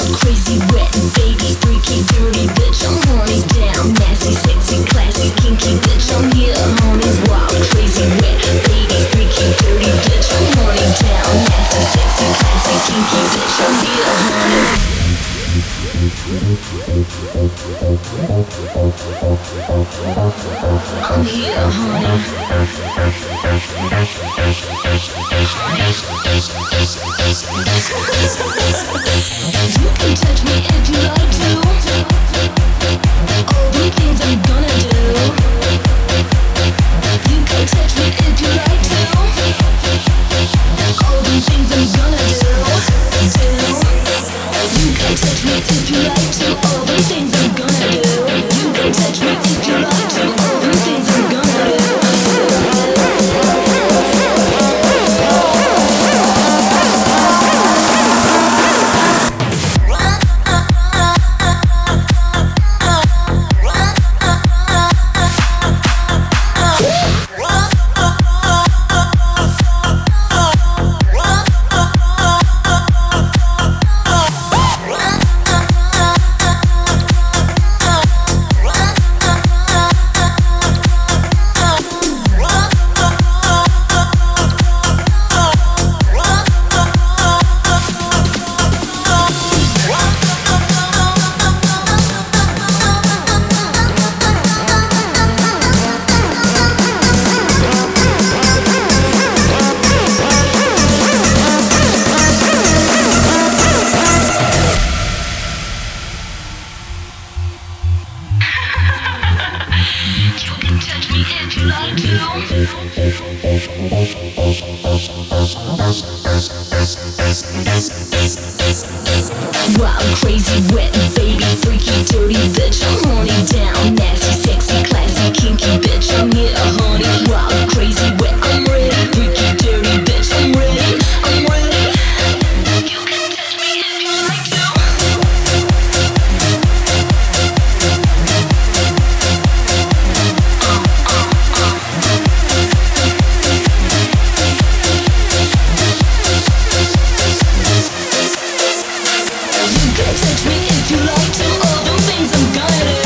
crazy, wet, baby, freaky, dirty bitch. I'm horny, down, nasty, sexy, classy, kinky bitch. I'm here, honey, wild, crazy, wet, baby, freaky, dirty bitch. I'm horny, down, nasty, sexy, classy, kinky bitch. I'm here, honey. I'm here, honey. You can touch me if you like to. All the things I'm gonna do. You can touch me if you like to. All the things I'm gonna do. You can touch me if you like to. All the things I'm gonna do. You can touch me if you like to. All the things I'm gonna do. Wild, crazy, wet, baby, freaky, dirty bitch. I'm horny, down, nasty, sexy, classy, kinky bitch. I'm here, honey. Wild, crazy, wet, I'm ready. Freaky, dirty bitch. I'm ready. I'm ready. You can touch me if you like to. You can touch me if you like to. All the things I'm gonna do.